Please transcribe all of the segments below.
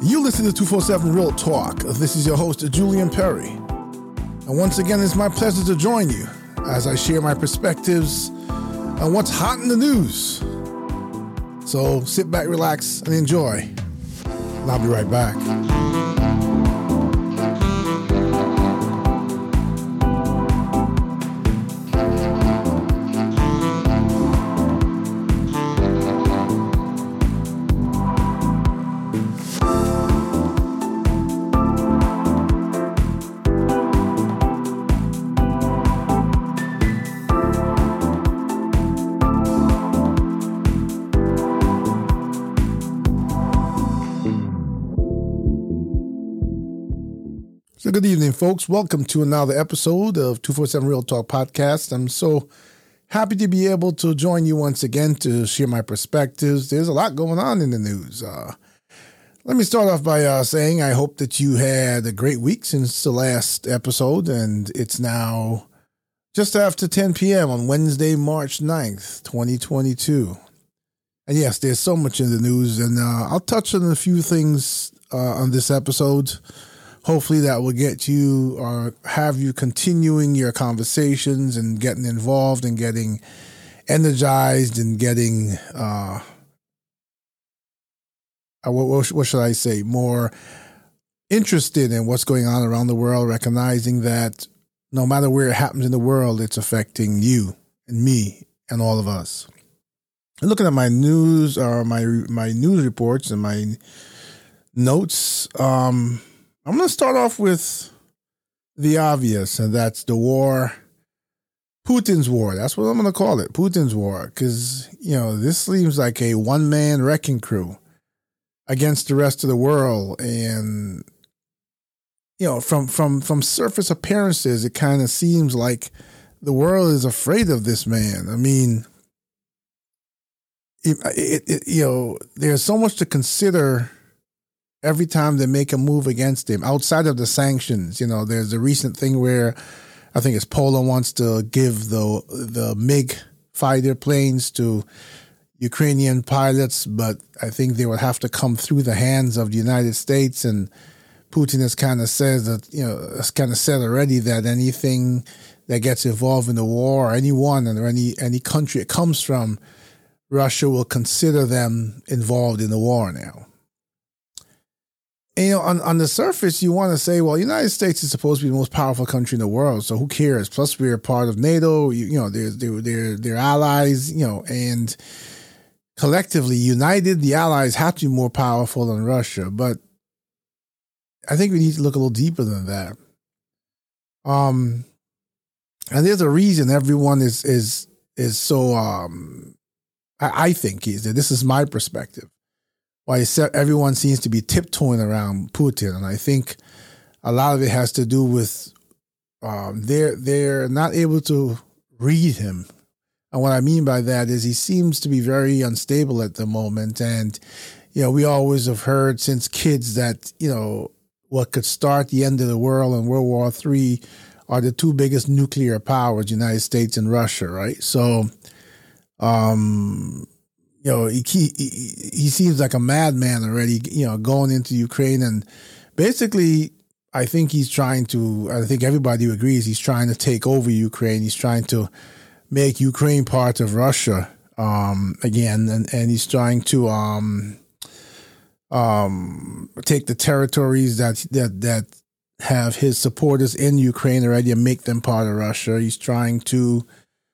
You listen to 247 Real Talk. This is your host, Julian Perry. And once again, it's my pleasure to join you as I share my perspectives on what's hot in the news. So sit back, relax, and enjoy. And I'll be right back. So good evening, folks. Welcome to another episode of 247 Real Talk Podcast. I'm so happy to be able to join you once again to share my perspectives. There's a lot going on in the news. Let me start off by saying I hope that you had a great week since the last episode, and it's now just after 10 p.m. on Wednesday, March 9th, 2022. And yes, there's so much in the news, and I'll touch on a few things on this episode. Hopefully that will get you or have you continuing your conversations and getting involved and getting energized and getting, what should I say, more interested in what's going on around the world, recognizing that no matter where it happens in the world, it's affecting you and me and all of us. Looking at my news or my news reports and my notes, I'm going to start off with the obvious, and that's the war, Putin's war. That's what I'm going to call it, Putin's war, because, this seems like a one-man wrecking crew against the rest of the world. And, from surface appearances, it kind of seems like the world is afraid of this man. I mean, there's so much to consider every time they make a move against him, outside of the sanctions. There's a recent thing where I think it's Poland wants to give the MiG fighter planes to Ukrainian pilots, but I think they would have to come through the hands of the United States. And Putin has kind of said already that anything that gets involved in the war, or anyone or any country it comes from, Russia will consider them involved in the war now. And, on the surface, you want to say, well, the United States is supposed to be the most powerful country in the world, so who cares? Plus, we're part of NATO. They're allies. And collectively united, the allies have to be more powerful than Russia. But I think we need to look a little deeper than that. And there's a reason everyone is so. I think this is my perspective. Why everyone seems to be tiptoeing around Putin. And I think a lot of it has to do with they're not able to read him. And what I mean by that is he seems to be very unstable at the moment. And, we always have heard since kids that, what could start the end of the world and World War III are the two biggest nuclear powers, United States and Russia, right? So, he seems like a madman already, going into Ukraine. And basically, I think everybody agrees he's trying to take over Ukraine. He's trying to make Ukraine part of Russia again. And he's trying to take the territories that have his supporters in Ukraine already and make them part of Russia. He's trying to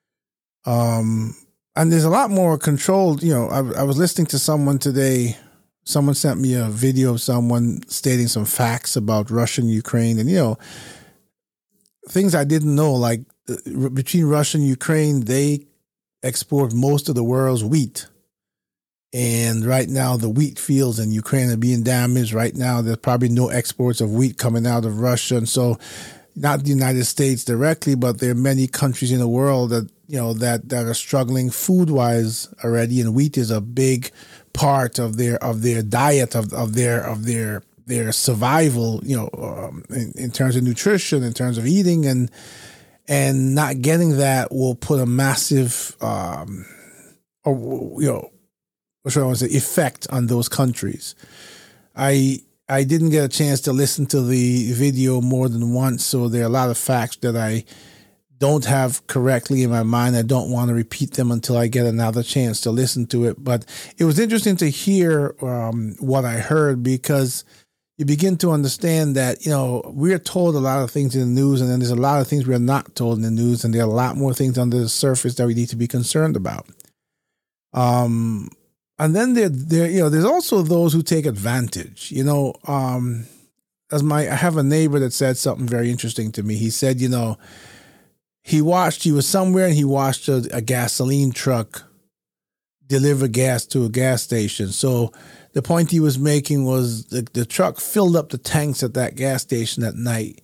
and there's a lot more controlled. I was listening to someone today. Someone sent me a video of someone stating some facts about Russia and Ukraine. And, things I didn't know, like between Russia and Ukraine, they export most of the world's wheat. And right now, the wheat fields in Ukraine are being damaged. Right now, there's probably no exports of wheat coming out of Russia. And so not the United States directly, but there are many countries in the world that, that are struggling food-wise already. And wheat is a big part of their diet, of their survival, in terms of nutrition, in terms of eating, and not getting that will put a massive, effect on those countries. I I didn't get a chance to listen to the video more than once, so there are a lot of facts that I don't have correctly in my mind. I don't want to repeat them until I get another chance to listen to it. But it was interesting to hear what I heard, because you begin to understand that, we're told a lot of things in the news, and then there's a lot of things we're not told in the news, and there are a lot more things under the surface that we need to be concerned about. And then there's also those who take advantage. I have a neighbor that said something very interesting to me. He said, he was somewhere and he watched a gasoline truck deliver gas to a gas station. So the point he was making was the truck filled up the tanks at that gas station at night.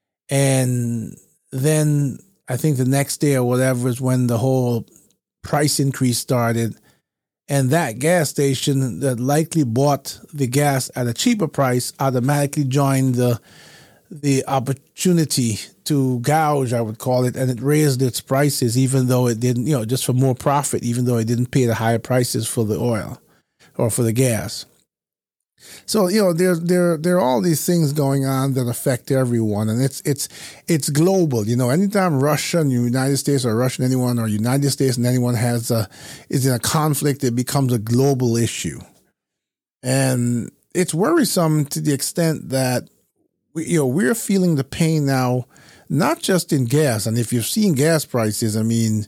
And then I think the next day or whatever is when the whole price increase started. And that gas station that likely bought the gas at a cheaper price automatically joined the opportunity to gouge, I would call it, and it raised its prices, even though it didn't, just for more profit, even though it didn't pay the higher prices for the oil or for the gas. So, there are all these things going on that affect everyone, and it's global. Anytime Russia and the United States, or Russia and anyone, or United States and anyone is in a conflict, it becomes a global issue. And it's worrisome to the extent that we're feeling the pain now, not just in gas. And if you've seen gas prices, I mean,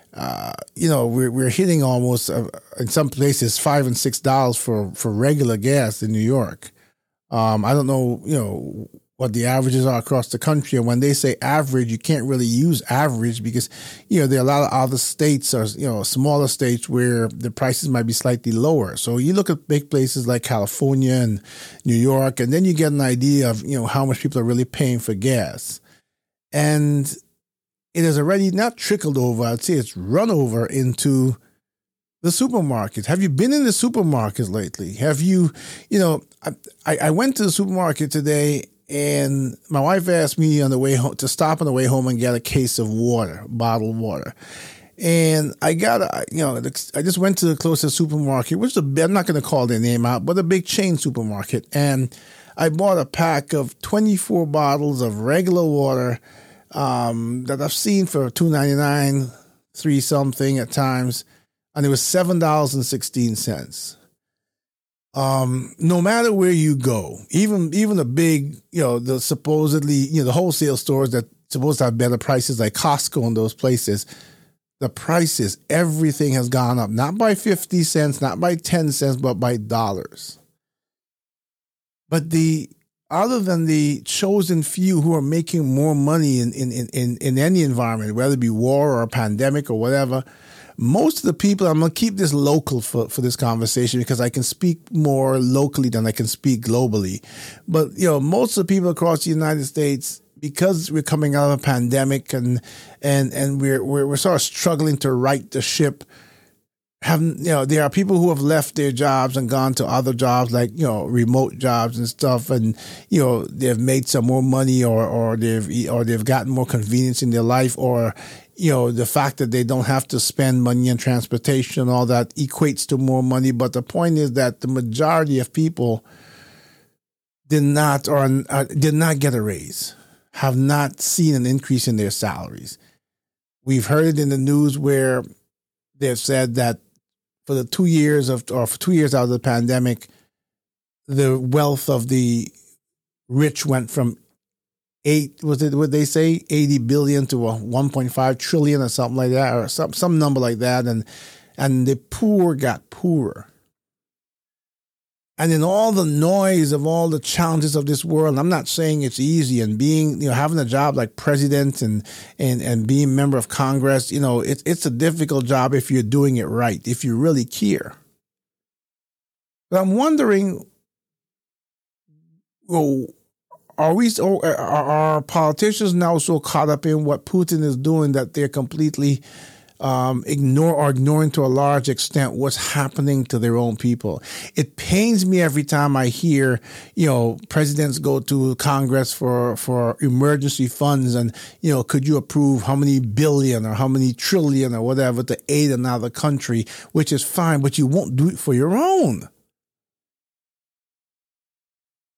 we're hitting almost in some places $5 and $6 for regular gas in New York. I don't know, what the averages are across the country. And when they say average, you can't really use average, because there are a lot of other states, or smaller states, where the prices might be slightly lower. So you look at big places like California and New York, and then you get an idea of how much people are really paying for gas. And it has already not trickled over, I'd say it's run over into the supermarkets. Have you been in the supermarkets lately? Have you, I went to the supermarket today, and my wife asked me on the way home to stop on the way home and get a case of water, bottled water. And I got, I just went to the closest supermarket, which I'm not going to call their name out, but a big chain supermarket. And I bought a pack of 24 bottles of regular water that I've seen for $2.99, $3 something at times, and it was $7.16. No matter where you go, even the big, the supposedly, the wholesale stores that supposed to have better prices like Costco and those places, the prices, everything has gone up, not by 50 cents, not by 10 cents, but by dollars. But other than the chosen few who are making more money in any environment, whether it be war or a pandemic or whatever, most of the people, I'm going to keep this local for this conversation, because I can speak more locally than I can speak globally. But, most of the people across the United States, because we're coming out of a pandemic and we're sort of struggling to right the ship, there are people who have left their jobs and gone to other jobs, like, remote jobs and stuff. And, they've made some more money, or they've gotten more convenience in their life, or, the fact that they don't have to spend money on transportation and all that equates to more money. But the point is that the majority of people did not get a raise, have not seen an increase in their salaries. We've heard it in the news where they've said that for 2 years out of the pandemic, the wealth of the rich went from 80 billion to 1.5 trillion or something like that, or some number like that, and the poor got poorer. And in all the noise of all the challenges of this world, I'm not saying it's easy, and being, having a job like president and being a member of Congress, it's a difficult job if you're doing it right, if you really care. But I'm wondering, are politicians now so caught up in what Putin is doing that they're completely ignoring to a large extent what's happening to their own people? It pains me every time I hear, presidents go to Congress for emergency funds and, could you approve how many billion or how many trillion or whatever to aid another country, which is fine, but you won't do it for your own.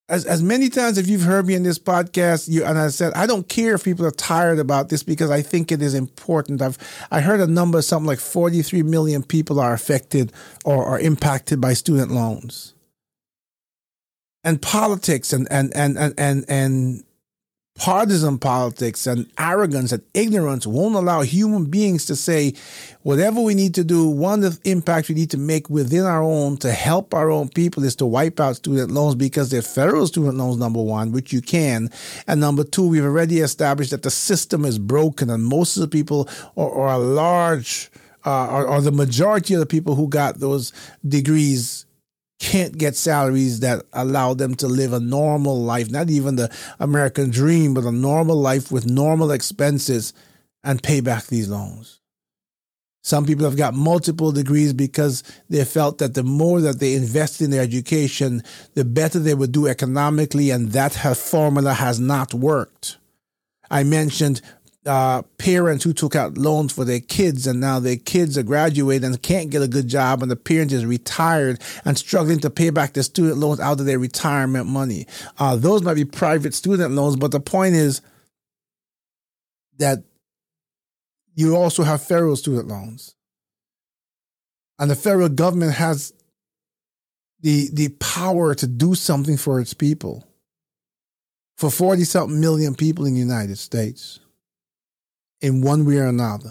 as many times if you've heard me in this podcast, and I said I don't care if people are tired about this because I think it is important. I heard a number, something like 43 million people are affected or are impacted by student loans. And politics and partisan politics and arrogance and ignorance won't allow human beings to say whatever we need to do. One of the impacts we need to make within our own to help our own people is to wipe out student loans because they're federal student loans, number one, which you can. And number two, we've already established that the system is broken and most of the people or a large or the majority of the people who got those degrees can't get salaries that allow them to live a normal life, not even the American dream, but a normal life with normal expenses and pay back these loans. Some people have got multiple degrees because they felt that the more that they invest in their education, the better they would do economically, and that formula has not worked. I mentioned parents who took out loans for their kids and now their kids are graduating and can't get a good job and the parent is retired and struggling to pay back their student loans out of their retirement money. Those might be private student loans, but the point is that you also have federal student loans. And the federal government has the power to do something for its people, for 40-something million people in the United States. In one way or another.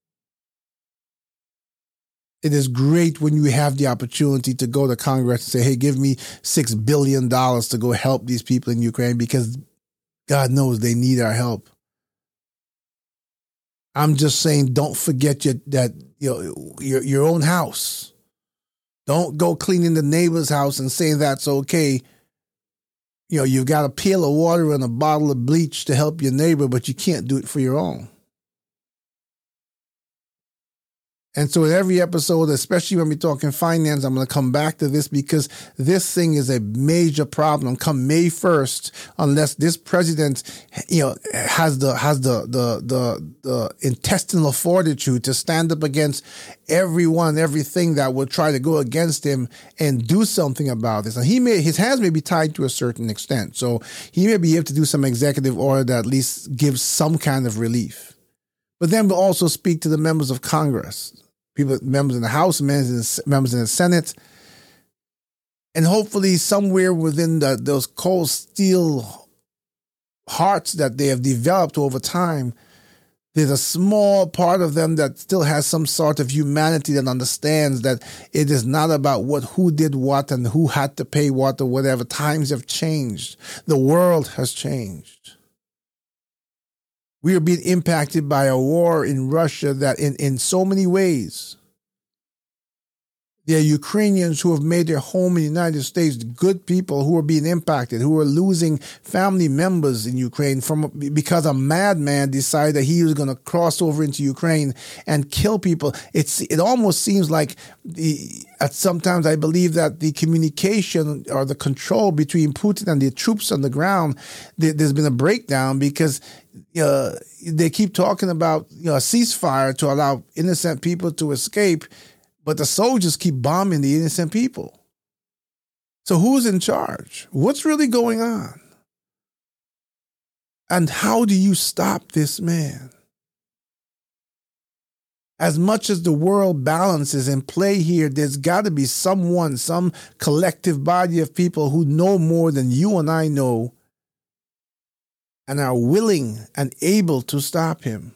It is great when you have the opportunity to go to Congress and say, hey, give me $6 billion to go help these people in Ukraine because God knows they need our help. I'm just saying, don't forget your own house. Don't go cleaning the neighbor's house and saying that's okay. You've got a pail of water and a bottle of bleach to help your neighbor, but you can't do it for your own. And so in every episode, especially when we're talking finance, I'm going to come back to this because this thing is a major problem come May 1st, unless this president, has the intestinal fortitude to stand up against everything that would try to go against him and do something about this. And his hands may be tied to a certain extent. So he may be able to do some executive order that at least gives some kind of relief. But then we'll also speak to the members of Congress, members in the House, members in the Senate, and hopefully somewhere within those cold steel hearts that they have developed over time, there's a small part of them that still has some sort of humanity that understands that it is not about who did what and who had to pay what or whatever. Times have changed. The world has changed. We are being impacted by a war in Russia that in so many ways, there are Ukrainians who have made their home in the United States, good people who are being impacted, who are losing family members in Ukraine because a madman decided that he was going to cross over into Ukraine and kill people. It almost seems like sometimes I believe that the communication or the control between Putin and the troops on the ground, there's been a breakdown because they keep talking about a ceasefire to allow innocent people to escape, but the soldiers keep bombing the innocent people. So who's in charge? What's really going on? And how do you stop this man? As much as the world balance is in play here, there's got to be some collective body of people who know more than you and I know and are willing and able to stop him.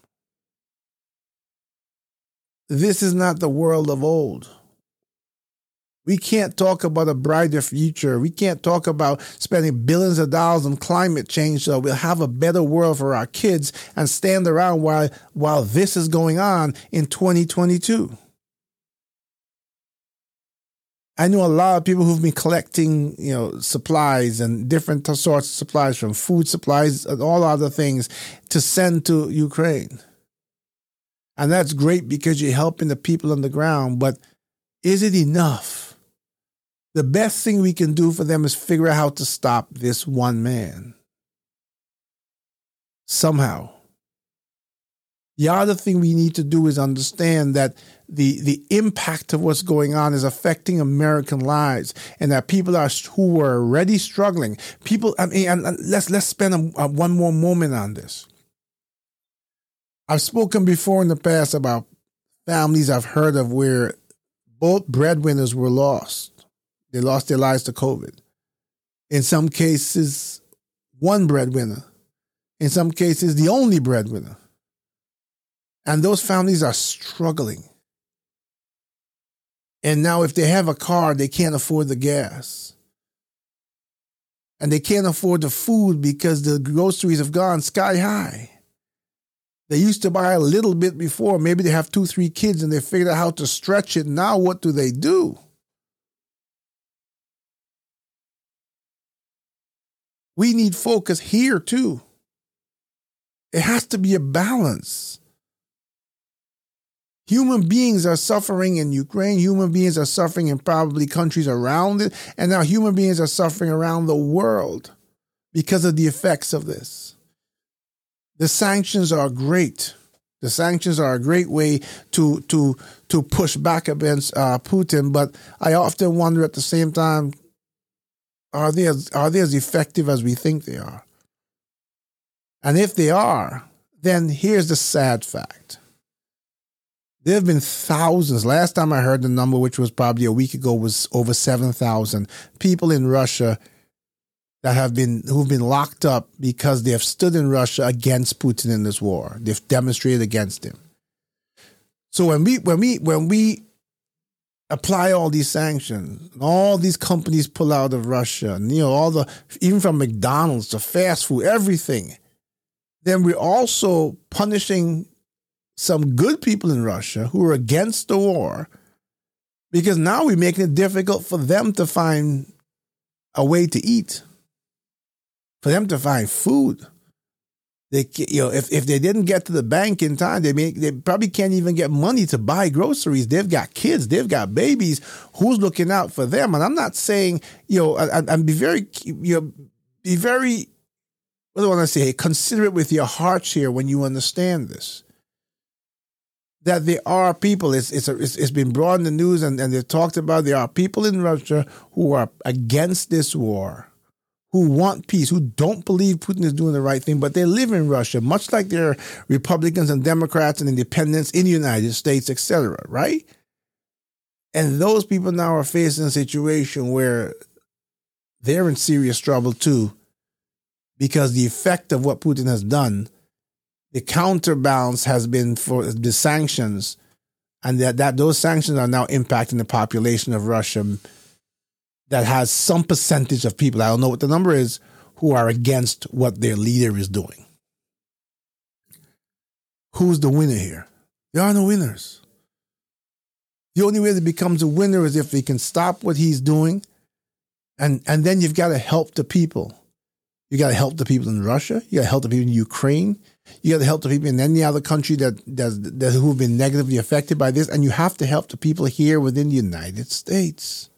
This is not the world of old. We can't talk about a brighter future. We can't talk about spending billions of dollars on climate change so we'll have a better world for our kids and stand around while this is going on in 2022. I know a lot of people who've been collecting, supplies and different sorts of supplies, from food supplies and all other things, to send to Ukraine. And that's great because you're helping the people on the ground, but is it enough? The best thing we can do for them is figure out how to stop this one man. Somehow. The other thing we need to do is understand that the impact of what's going on is affecting American lives, and that people who were already struggling. People, I mean, and let's spend one more moment on this. I've spoken before in the past about families I've heard of where both breadwinners were lost. They lost their lives to COVID. In some cases, one breadwinner. In some cases, the only breadwinner. And those families are struggling. And now if they have a car, they can't afford the gas. And they can't afford the food because the groceries have gone sky high. They used to buy a little bit before. Maybe they have 2-3 kids and they figured out how to stretch it. Now what do? We need focus here too. It has to be a balance. Human beings are suffering in Ukraine. Human beings are suffering in probably countries around it. And now human beings are suffering around the world because of the effects of this. The sanctions are great. The sanctions are a great way to push back against Putin. But I often wonder at the same time, are they as effective as we think they are? And if they are, then here's the sad fact. There have been thousands. Last time I heard the number, which was probably a week ago, was over 7,000 people in Russia who've been locked up because they have stood in Russia against Putin in this war. They've demonstrated against him. So when we apply all these sanctions, and all these companies pull out of Russia, and even from McDonald's to fast food, everything, then we're also punishing some good people in Russia who are against the war, because now we're making it difficult for them to find a way to eat, for them to find food. If they didn't get to the bank in time, they probably can't even get money to buy groceries. They've got kids, they've got babies. Who's looking out for them? And I'm not saying, and be very, what do I want to say? Considerate with your hearts here when you understand this. That there are people, it's been brought in the news and they've talked about, there are people in Russia who are against this war, who want peace, who don't believe Putin is doing the right thing, but they live in Russia, much like there are Republicans and Democrats and independents in the United States, etc., right? And those people now are facing a situation where they're in serious trouble too, because the effect of what Putin has done, the counterbalance has been for the sanctions, and that those sanctions are now impacting the population of Russia that has some percentage of people, I don't know what the number is, who are against what their leader is doing. Who's the winner here? There are no winners. The only way that becomes a winner is if he can stop what he's doing, and then you've got to help the people. You got to help the people in Russia. You got to help the people in Ukraine. You got to help the people in any other country that who have been negatively affected by this, and you have to help the people here within the United States.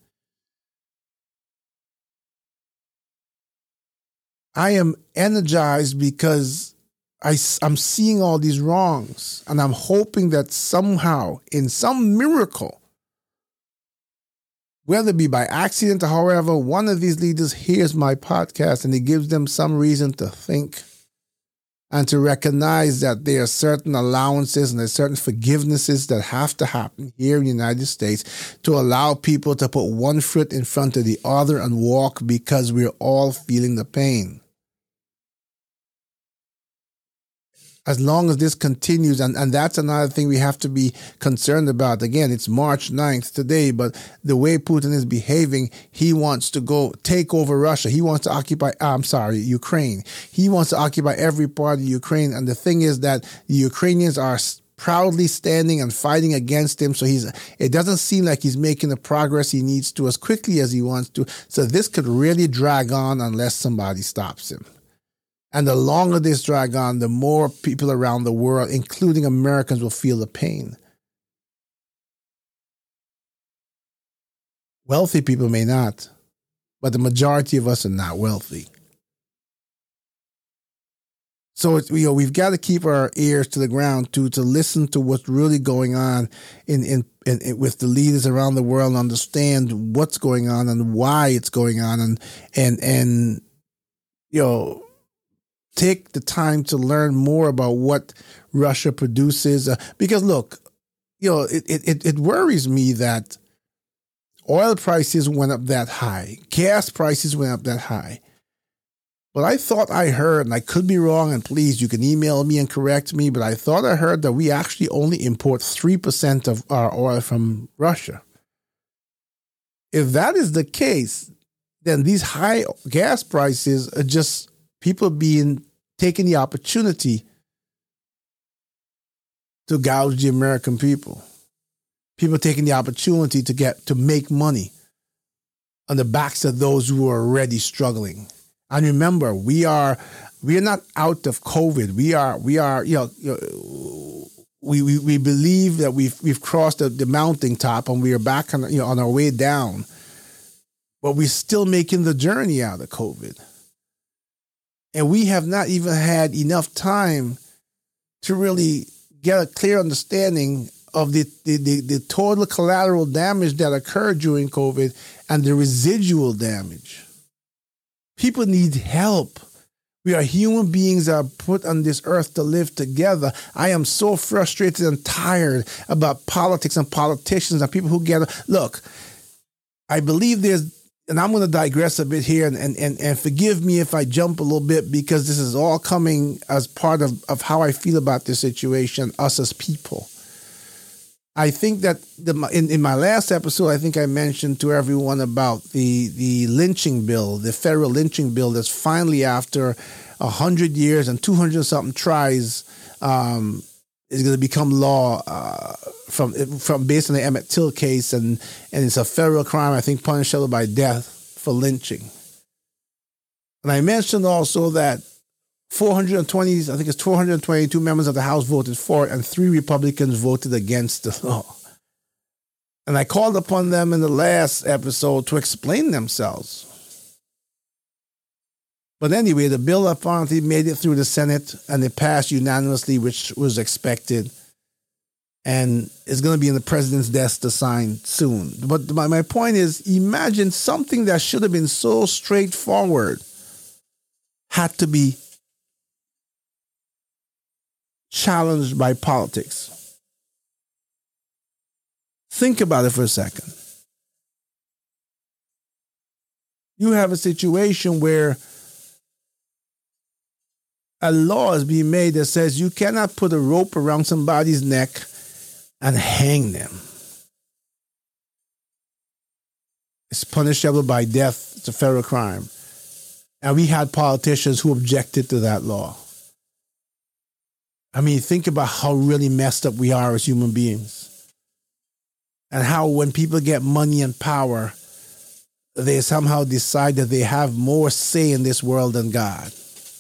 I am energized because I'm seeing all these wrongs, and I'm hoping that somehow, in some miracle, whether it be by accident or however, one of these leaders hears my podcast and it gives them some reason to think and to recognize that there are certain allowances and there's certain forgivenesses that have to happen here in the United States to allow people to put one foot in front of the other and walk, because we're all feeling the pain. As long as this continues, and that's another thing we have to be concerned about. Again, it's March 9th today, but the way Putin is behaving, he wants to go take over Russia. He wants to occupy, Ukraine. He wants to occupy every part of Ukraine. And the thing is that the Ukrainians are proudly standing and fighting against him. So it doesn't seem like he's making the progress he needs to as quickly as he wants to. So this could really drag on unless somebody stops him. And the longer this drag on, the more people around the world, including Americans, will feel the pain. Wealthy people may not, but the majority of us are not wealthy. So we've got to keep our ears to the ground to listen to what's really going on in with the leaders around the world, and understand what's going on and why it's going on, and take the time to learn more about what Russia produces. Because look, it worries me that oil prices went up that high, gas prices went up that high. But I thought I heard, and I could be wrong, and please, you can email me and correct me, but I thought I heard that we actually only import 3% of our oil from Russia. If that is the case, then these high gas prices are just people taking the opportunity to gouge the American people. People taking the opportunity to make money on the backs of those who are already struggling. And remember, we are not out of COVID. We believe that we've crossed the mountain top and we are back on our way down. But we're still making the journey out of COVID. And we have not even had enough time to really get a clear understanding of the total collateral damage that occurred during COVID and the residual damage. People need help. We are human beings that are put on this earth to live together. I am so frustrated and tired about politics and politicians and people who look, I believe and I'm going to digress a bit here and forgive me if I jump a little bit, because this is all coming as part of how I feel about this situation, us as people. I think that in my last episode, I think I mentioned to everyone about the lynching bill, the federal lynching bill that's finally, after 100 years and 200-something tries, is going to become law from based on the Emmett Till case, and it's a federal crime, I think, punishable by death for lynching. And I mentioned also that 422 members of the House voted for it, and 3 Republicans voted against the law. And I called upon them in the last episode to explain themselves. But anyway, the bill apparently made it through the Senate, and it passed unanimously, which was expected, and is going to be in the president's desk to sign soon. But my point is, imagine something that should have been so straightforward had to be challenged by politics. Think about it for a second. You have a situation where a law is being made that says you cannot put a rope around somebody's neck and hang them. It's punishable by death. It's a federal crime. And we had politicians who objected to that law. I mean, think about how really messed up we are as human beings. And how when people get money and power, they somehow decide that they have more say in this world than God.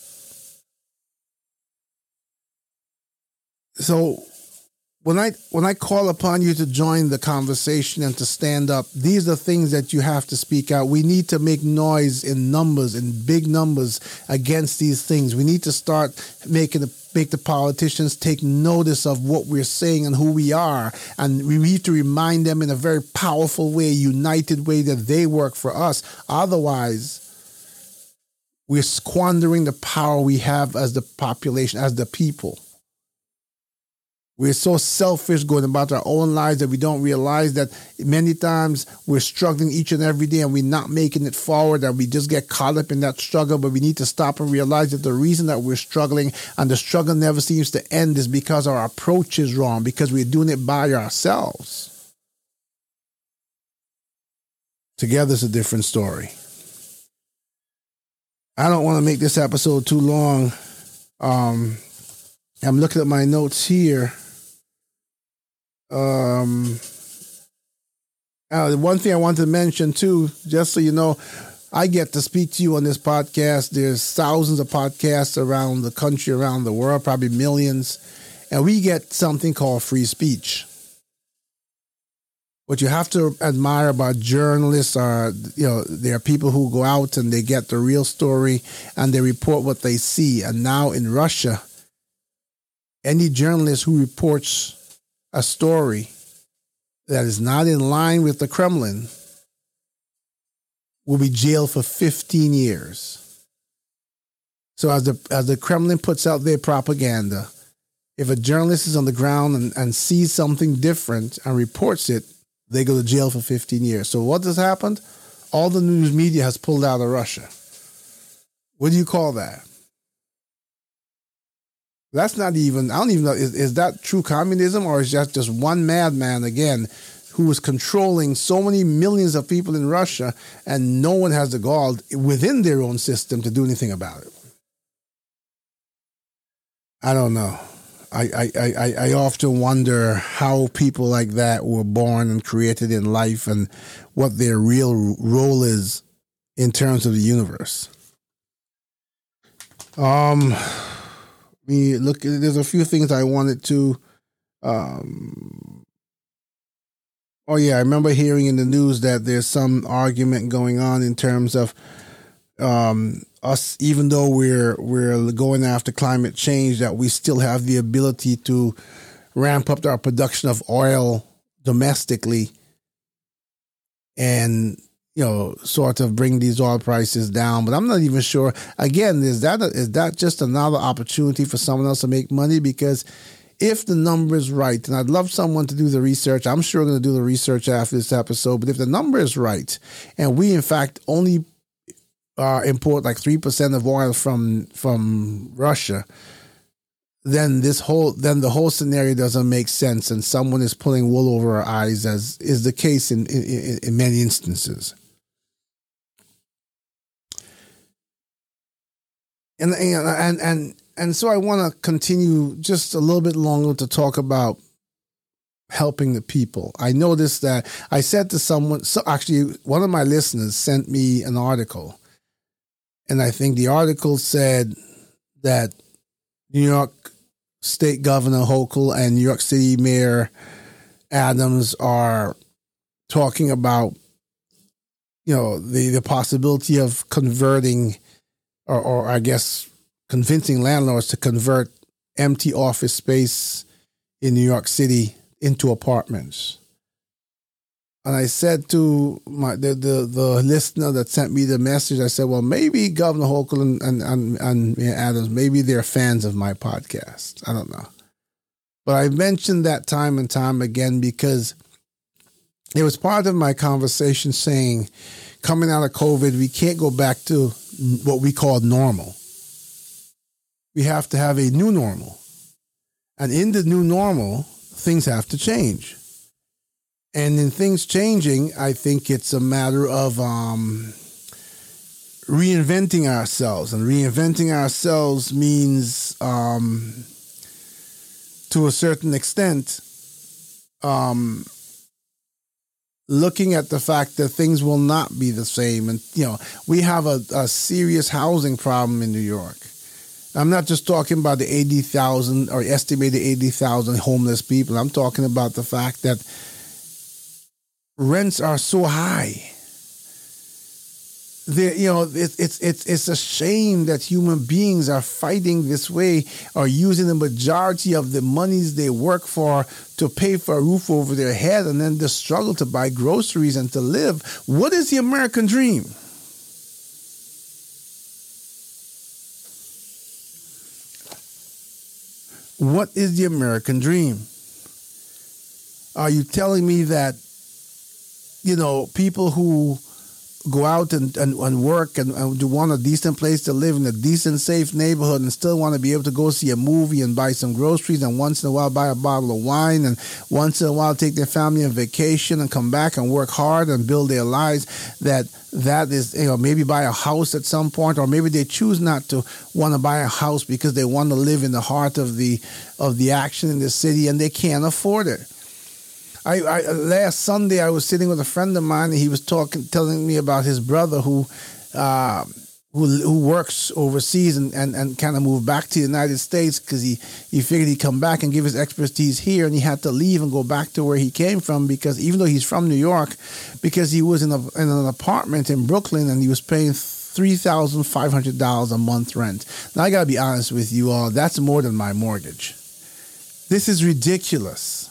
So when I call upon you to join the conversation and to stand up, these are things that you have to speak out. We need to make noise in numbers, in big numbers, against these things. We need to start make the politicians take notice of what we're saying and who we are. And we need to remind them in a very powerful way, united way, that they work for us. Otherwise, we're squandering the power we have as the population, as the people. We're so selfish going about our own lives that we don't realize that many times we're struggling each and every day and we're not making it forward, and we just get caught up in that struggle. But we need to stop and realize that the reason that we're struggling and the struggle never seems to end is because our approach is wrong, because we're doing it by ourselves. Together is a different story. I don't want to make this episode too long. I'm looking at my notes here. The one thing I want to mention too, just so you know, I get to speak to you on this podcast. There's thousands of podcasts around the country, around the world, probably millions, and we get something called free speech. What you have to admire about journalists are, there are people who go out and they get the real story and they report what they see. And now in Russia, any journalist who reports a story that is not in line with the Kremlin will be jailed for 15 years. So as the Kremlin puts out their propaganda, if a journalist is on the ground and sees something different and reports it, they go to jail for 15 years. So what has happened? All the news media has pulled out of Russia. What do you call that? That's not even, I don't even know, is that true communism, or is that just one madman again who is controlling so many millions of people in Russia and no one has the gall within their own system to do anything about it? I don't know. I often wonder how people like that were born and created in life and what their real role is in terms of the universe. There's a few things I wanted to. I remember hearing in the news that there's some argument going on in terms of us, even though we're going after climate change, that we still have the ability to ramp up our production of oil domestically and, sort of bring these oil prices down. But I'm not even sure. Again, is that just another opportunity for someone else to make money? Because if the number is right, and I'd love someone to do the research, I'm sure I'm going to do the research after this episode, but if the number is right, and we in fact only import like 3% of oil from Russia, then the whole scenario doesn't make sense, and someone is pulling wool over our eyes, as is the case in many instances. And so I want to continue just a little bit longer to talk about helping the people. I noticed that I said to someone, so actually one of my listeners sent me an article, and I think the article said that New York State Governor Hochul and New York City Mayor Adams are talking about, the possibility of converting or I guess convincing landlords to convert empty office space in New York City into apartments. And I said to the listener that sent me the message, I said, well, maybe Governor Hochul and Adams, maybe they're fans of my podcast. I don't know. But I mentioned that time and time again because it was part of my conversation saying, coming out of COVID, we can't go back to what we call normal. We have to have a new normal. And in the new normal, things have to change. And in things changing, I think it's a matter of reinventing ourselves. And reinventing ourselves means, to a certain extent, looking at the fact that things will not be the same. And, we have a serious housing problem in New York. I'm not just talking about the 80,000 or estimated 80,000 homeless people. I'm talking about the fact that rents are so high. It's a shame that human beings are fighting this way, or using the majority of the monies they work for to pay for a roof over their head, and then the struggle to buy groceries and to live. What is the American dream? What is the American dream? Are you telling me that, people who go out and work and want a decent place to live in a decent, safe neighborhood and still want to be able to go see a movie and buy some groceries and once in a while buy a bottle of wine and once in a while take their family on vacation and come back and work hard and build their lives, that is, maybe buy a house at some point, or maybe they choose not to want to buy a house because they want to live in the heart of the action in the city and they can't afford it. I last Sunday I was sitting with a friend of mine and he was telling me about his brother who who works overseas and kind of moved back to the United States because he figured he'd come back and give his expertise here, and he had to leave and go back to where he came from, because even though he's from New York, because he was in an apartment in Brooklyn and he was paying $3,500 a month rent. Now I gotta be honest with you all, that's more than my mortgage. This is ridiculous.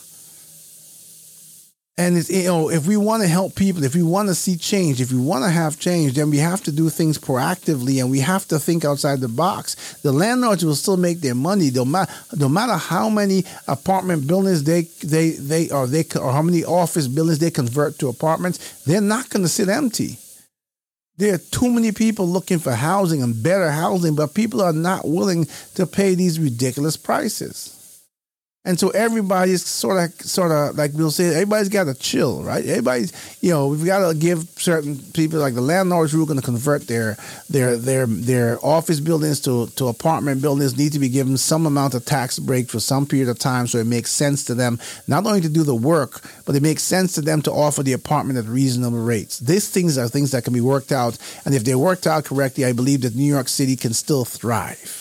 And it's, if we want to help people, if we want to see change, if we want to have change, then we have to do things proactively, and we have to think outside the box. The landlords will still make their money, no matter how many apartment buildings or how many office buildings they convert to apartments. They're not going to sit empty. There are too many people looking for housing and better housing, but people are not willing to pay these ridiculous prices. And so everybody's sort of like we'll say, everybody's got to chill, right? Everybody's, we've got to give certain people, like the landlords who are going to convert their office buildings to apartment buildings, need to be given some amount of tax break for some period of time, so it makes sense to them not only to do the work, but it makes sense to them to offer the apartment at reasonable rates. These things are things that can be worked out, and if they're worked out correctly, I believe that New York City can still thrive.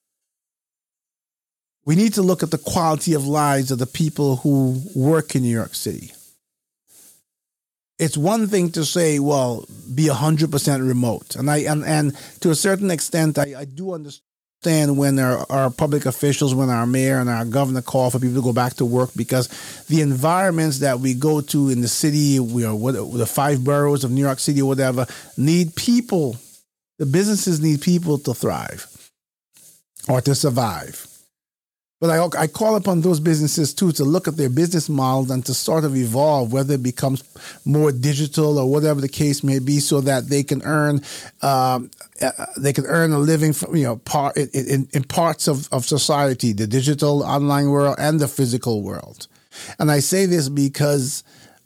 We need to look at the quality of lives of the people who work in New York City. It's one thing to say, well, be 100% remote. And to a certain extent, I do understand when our public officials, when our mayor and our governor call for people to go back to work, because the environments that we go to in the city, the 5 boroughs of New York City or whatever, need people. The businesses need people to thrive or to survive. But I call upon those businesses, too, to look at their business models and to sort of evolve, whether it becomes more digital or whatever the case may be, so that they can earn a living from, in parts of society, the digital online world and the physical world. And I say this because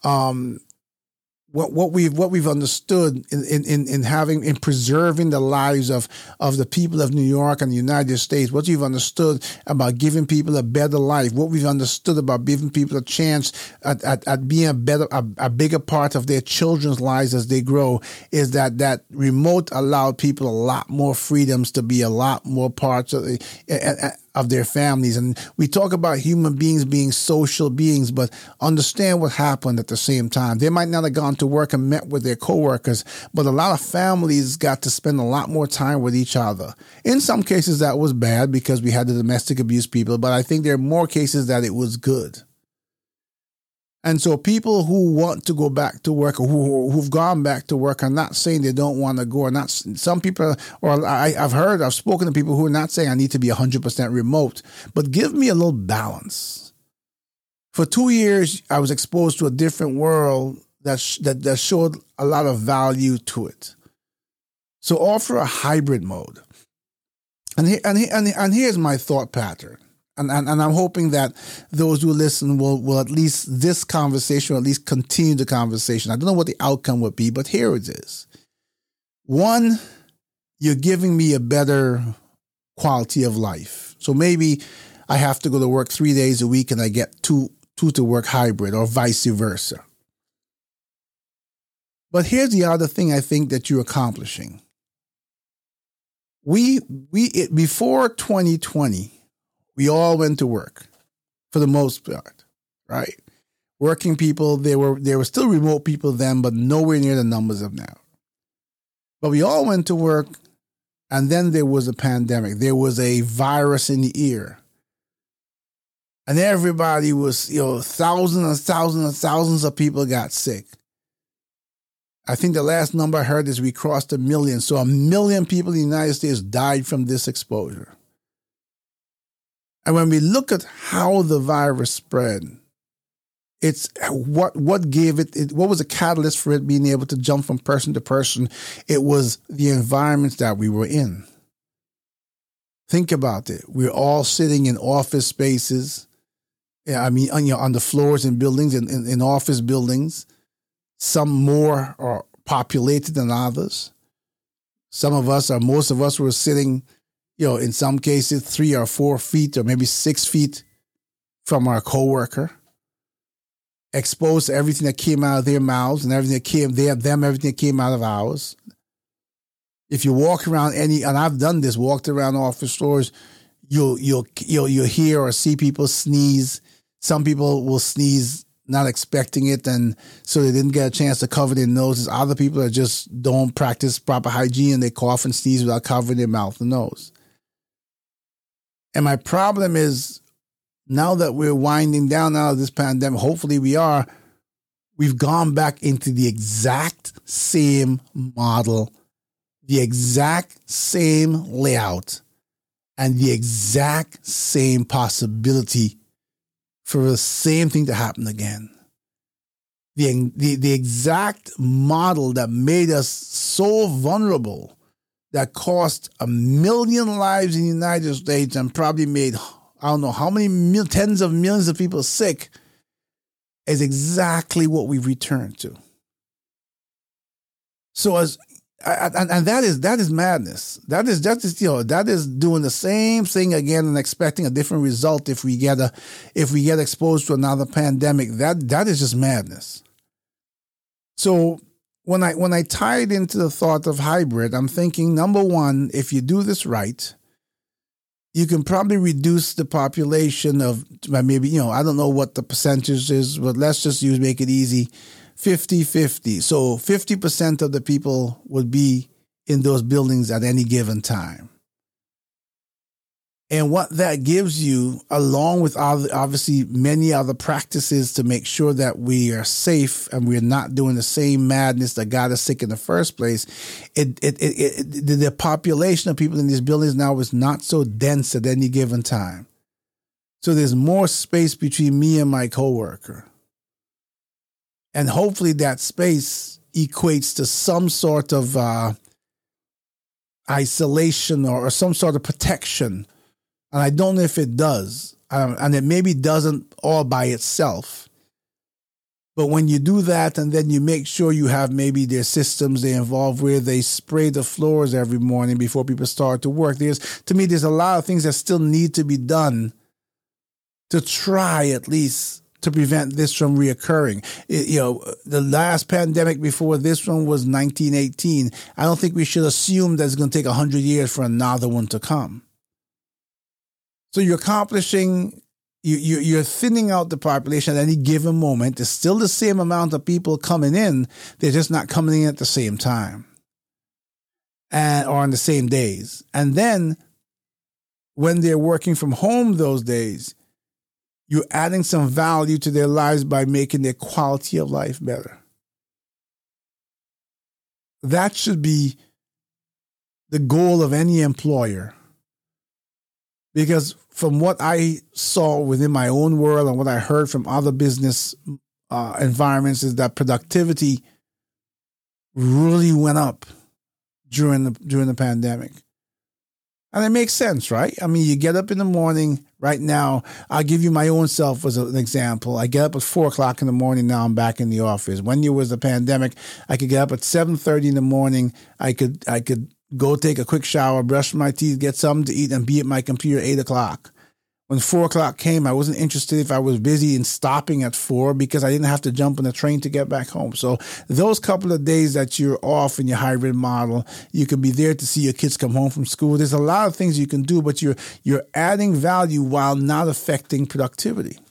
what we've understood in preserving the lives of the people of New York and the United States, what we've understood about giving people a better life, what we've understood about giving people a chance at being a bigger part of their children's lives as they grow, is that remote allowed people a lot more freedoms to be a lot more parts of their families. And we talk about human beings being social beings, but understand what happened at the same time. They might not have gone to work and met with their coworkers, but a lot of families got to spend a lot more time with each other. In some cases that was bad because we had the domestic abuse people, but I think there are more cases that it was good. And so people who want to go back to work or who've gone back to work are not saying they don't want to go. Or not some people, or I've spoken to people who are not saying I need to be 100% remote, but give me a little balance. For 2 years, I was exposed to a different world that showed a lot of value to it. So offer a hybrid mode. And here's my thought pattern. And I'm hoping that those who listen will at least this conversation, or at least continue the conversation. I don't know what the outcome would be, but here it is. 1, you're giving me a better quality of life. So maybe I have to go to work 3 days a week and I get two to work hybrid, or vice versa. But here's the other thing I think that you're accomplishing. Before 2020, we all went to work for the most part, right? Working people, there were still remote people then, but nowhere near the numbers of now. But we all went to work, and then there was a pandemic. There was a virus in the air. And everybody was, thousands and thousands and thousands of people got sick. I think the last number I heard is we crossed 1 million. So 1 million people in the United States died from this exposure. And when we look at how the virus spread, it's what gave it, what was the catalyst for it being able to jump from person to person? It was the environments that we were in. Think about it. We're all sitting in office spaces. On the floors in buildings, in office buildings. Some more are populated than others. Most of us were sitting, in some cases 3 or 4 feet or maybe 6 feet from our coworker, exposed to everything that came out of their mouths and everything that came out of ours. If you walk around and I've done this, walked around office stores, you'll hear or see people sneeze. Some people will sneeze not expecting it, and so they didn't get a chance to cover their noses. Other people that just don't practice proper hygiene and they cough and sneeze without covering their mouth and nose. And my problem is, now that we're winding down out of this pandemic, hopefully we've gone back into the exact same model, the exact same layout, and the exact same possibility for the same thing to happen again. The exact model that made us so vulnerable, that cost 1 million lives in the United States and probably made, I don't know how many tens of millions of people sick, is exactly what we've returned to. So that is madness. That is doing the same thing again and expecting a different result if we get exposed to another pandemic. That is just madness. So when I tie it into the thought of hybrid, I'm thinking, number one, if you do this right, you can probably reduce the population of maybe, I don't know what the percentage is, but let's just make it easy, 50-50. So 50% of the people would be in those buildings at any given time. And what that gives you, along with obviously many other practices to make sure that we are safe and we're not doing the same madness that got us sick in the first place, the population of people in these buildings now is not so dense at any given time. So there's more space between me and my coworker. And hopefully that space equates to some sort of isolation or some sort of protection. And I don't know if it does. And it maybe doesn't all by itself. But when you do that and then you make sure you have maybe their systems they involve where they spray the floors every morning before people start to work. To me, there's a lot of things that still need to be done to try at least to prevent this from reoccurring. The last pandemic before this one was 1918. I don't think we should assume that it's going to take 100 years for another one to come. So you're accomplishing, you're thinning out the population at any given moment. There's still the same amount of people coming in. They're just not coming in at the same time or on the same days. And then when they're working from home those days, you're adding some value to their lives by making their quality of life better. That should be the goal of any employer. Because from what I saw within my own world and what I heard from other business environments is that productivity really went up during the pandemic. And it makes sense, right? I mean, you get up in the morning. Right now, I'll give you my own self as an example. I get up at 4 o'clock in the morning. Now I'm back in the office. When there was a pandemic, I could get up at 7:30 in the morning. I could go take a quick shower, brush my teeth, get something to eat, and be at my computer at 8 o'clock. When 4 o'clock came, I wasn't interested if I was busy in stopping at 4 because I didn't have to jump on the train to get back home. So those couple of days that you're off in your hybrid model, you can be there to see your kids come home from school. There's a lot of things you can do, but you're adding value while not affecting productivity.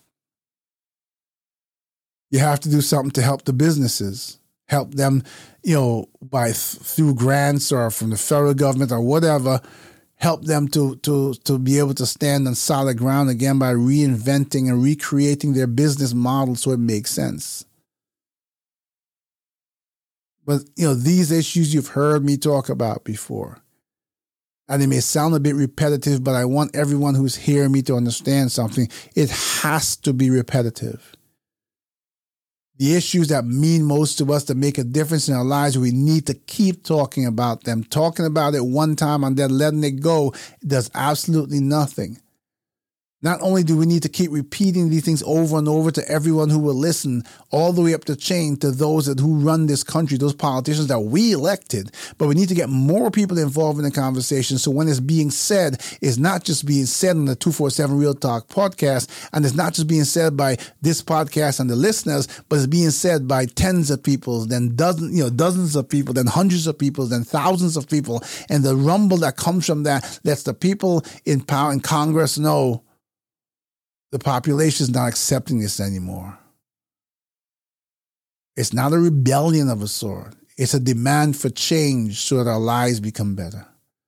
You have to do something to help the businesses. Help them, through grants or from the federal government or whatever, help them to be able to stand on solid ground again by reinventing and recreating their business model so it makes sense. But, these issues you've heard me talk about before. And it may sound a bit repetitive, but I want everyone who's hearing me to understand something. It has to be repetitive. The issues that mean most to us, that make a difference in our lives, we need to keep talking about them. Talking about it one time and then letting it go does absolutely nothing. Not only do we need to keep repeating these things over and over to everyone who will listen, all the way up the chain to those who run this country, those politicians that we elected, but we need to get more people involved in the conversation. So when it's being said, it's not just being said on the 247 Real Talk podcast, and it's not just being said by this podcast and the listeners, but it's being said by tens of people, then dozens of people, then hundreds of people, then thousands of people. And the rumble that comes from that lets the people in power in Congress know the population is not accepting this anymore. It's not a rebellion of a sort. It's a demand for change so that our lives become better.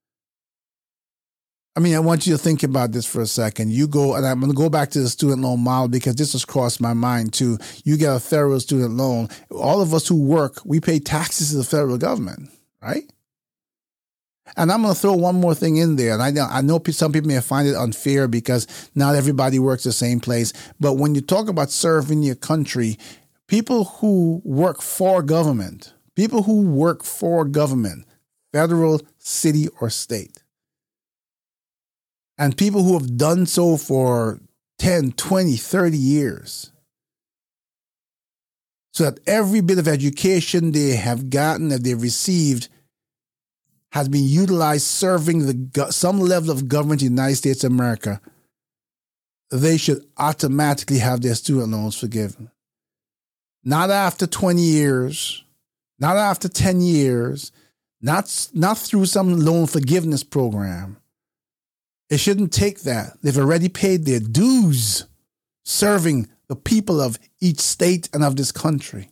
I mean, I want you to think about this for a second. You go, and I'm going to go back to the student loan model because this has crossed my mind too. You get a federal student loan. All of us who work, we pay taxes to the federal government, right? And I'm going to throw one more thing in there. And I know some people may find it unfair because not everybody works the same place. But when you talk about serving your country, people who work for government, federal, city, or state, and people who have done so for 10, 20, 30 years, so that every bit of education they have gotten, that they've received, has been utilized serving some level of government in the United States of America, they should automatically have their student loans forgiven. Not after 20 years, not after 10 years, not through some loan forgiveness program. It shouldn't take that. They've already paid their dues serving the people of each state and of this country.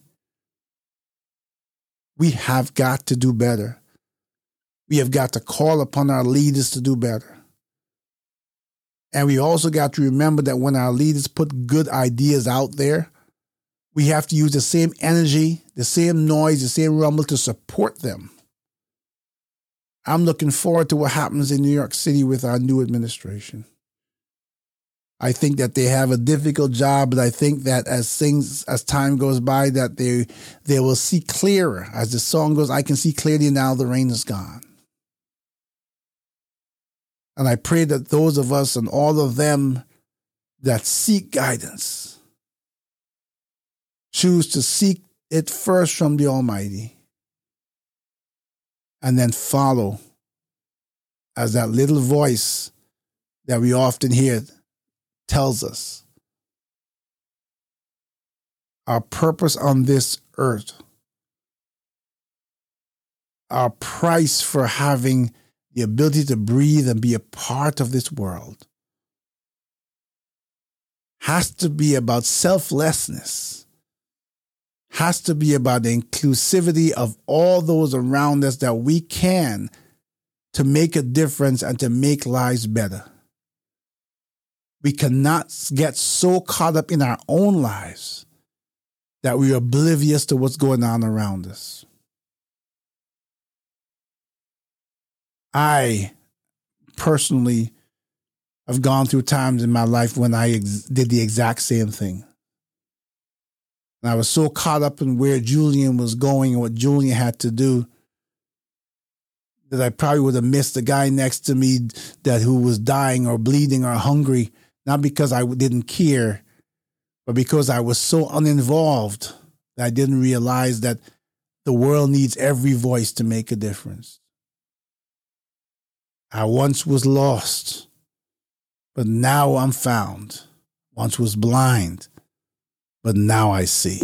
We have got to do better. We have got to call upon our leaders to do better. And we also got to remember that when our leaders put good ideas out there, we have to use the same energy, the same noise, the same rumble to support them. I'm looking forward to what happens in New York City with our new administration. I think that they have a difficult job, but I think that as time goes by, that they will see clearer. As the song goes, I can see clearly now the rain is gone. And I pray that those of us and all of them that seek guidance choose to seek it first from the Almighty and then follow as that little voice that we often hear tells us. Our purpose on this earth, our price for having the ability to breathe and be a part of this world, has to be about selflessness, has to be about the inclusivity of all those around us that we can to make a difference and to make lives better. We cannot get so caught up in our own lives that we are oblivious to what's going on around us. I personally have gone through times in my life when I did the exact same thing. And I was so caught up in where Julian was going and what Julian had to do that I probably would have missed the guy next to me who was dying or bleeding or hungry, not because I didn't care, but because I was so uninvolved that I didn't realize that the world needs every voice to make a difference. I once was lost, but now I'm found. Once was blind, but now I see.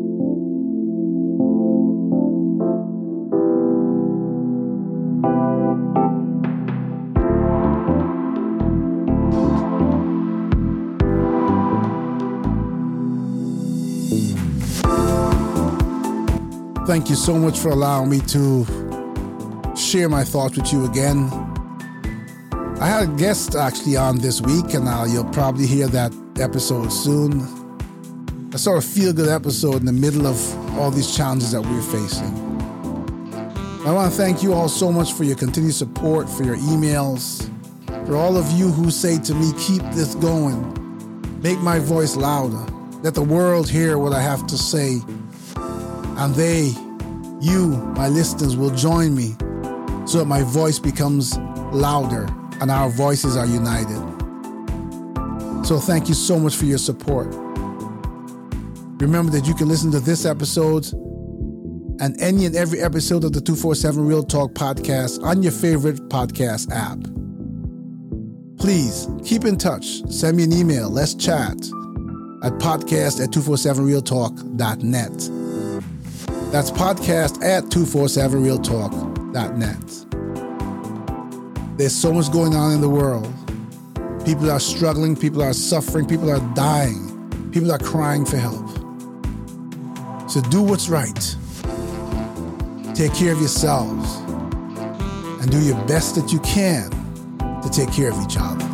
Thank you so much for allowing me to share my thoughts with you again. I had a guest actually on this week, and you'll probably hear that episode soon. A sort of feel-good episode in the middle of all these challenges that we're facing. I want to thank you all so much for your continued support, for your emails, for all of you who say to me, keep this going, make my voice louder, let the world hear what I have to say, and you, my listeners, will join me so that my voice becomes louder and our voices are united. So thank you so much for your support. Remember that you can listen to this episode and any and every episode of the 247 Real Talk podcast on your favorite podcast app. Please keep in touch. Send me an email. Let's chat at podcast@247realtalk.net. That's podcast@247realtalk.net. There's so much going on in the world. People are struggling. People are suffering. People are dying. People are crying for help. So do what's right. Take care of yourselves and do your best that you can to take care of each other.